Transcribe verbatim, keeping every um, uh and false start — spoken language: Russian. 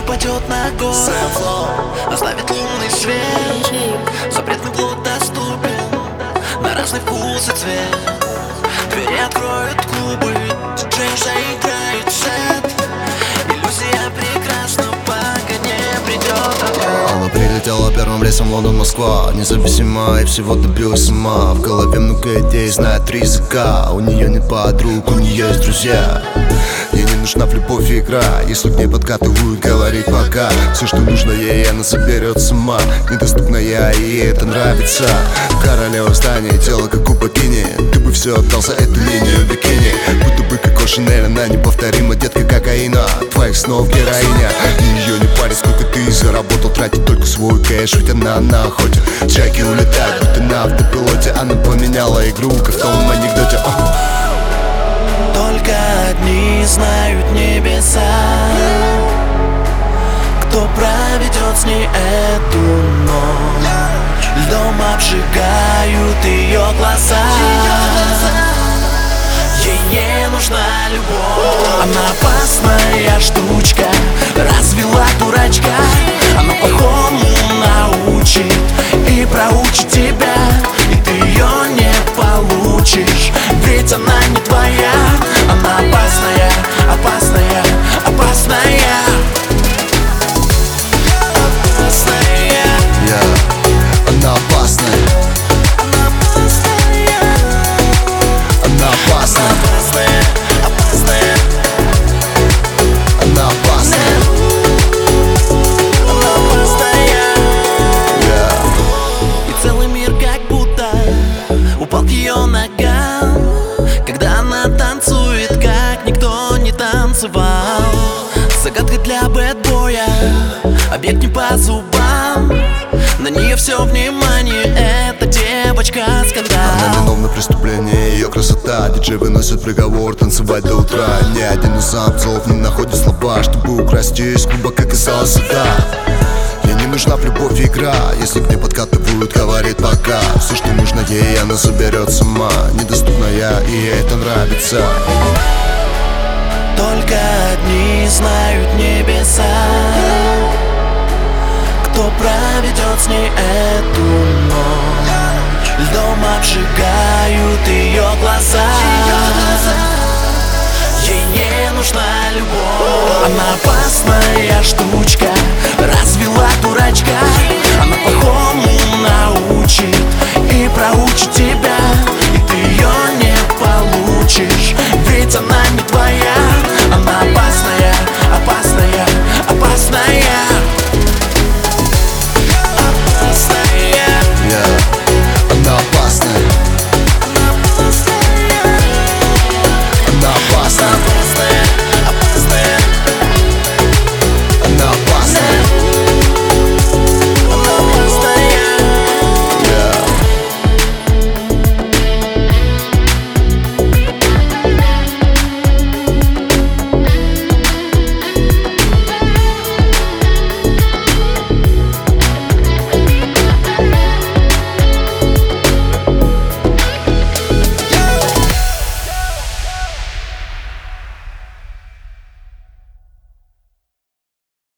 упадет на голову, оставит лунный свет. Запретный плод доступен на разный вкус и цвет. Двери откроют клубы, диджей заиграет сет. Иллюзия прекрасна, пока не придет ответ. Она прилетела первым рейсом Лондон-Москва, независима и всего добилась сама. В голове много идей, знает три языка. У нее нет подруг, у нее есть друзья. Ей не нужна в любовь игра, если к ней подкатывают, говорить пока. Все, что нужно ей, она заберет сама. Недоступна я, и ей это нравится. Королева в здании, тело как у богини. Ты бы все отдал за эту линию бикини. Будто бы Коко Шанель, она неповторима, детка кокаина. Твоих снов героиня. Ее не парит, сколько ты заработал, тратит только свой кэш, ведь она на охоте. Чайки улетают, будто на автопилоте. Она поменяла игру, как в том анекдоте. Только одни знают небеса, кто проведет с ней эту ночь. Льдом обжигают ее глаза. Ей не нужна любовь. Она опасная штучка, развела дурачка. Она плохому научит и проучит тебя, и ты ее не получишь, ведь она не твоя. Она опасная, опасная, опасная. Опасная. Yeah. Она опасная. Она опасная. Она опасная. Опасная, опасная. Она опасная. Она опасная. Yeah. И целый мир как будто упал к ее ногам, когда она танцует, как никто не танцевал. Загадка для бэтбоя, объект не по зубам. На нее все внимание, эта девочка скандал. Она виновна в преступлении, ее красота. Диджей выносит приговор, танцевать до утра. Ни один из самцов не находит слова, чтобы украсть ее из клуба, как из суда. Ей не нужна в любовь игра, если к ней подкатывают, говорит пока. Все, что нужно ей, она заберет сама. Недоступная, и ей это нравится. Только одни знают небеса, кто проведет с ней эту ночь. Льдом обжигают ее глаза. Ей не нужна любовь. Она опасная штучка,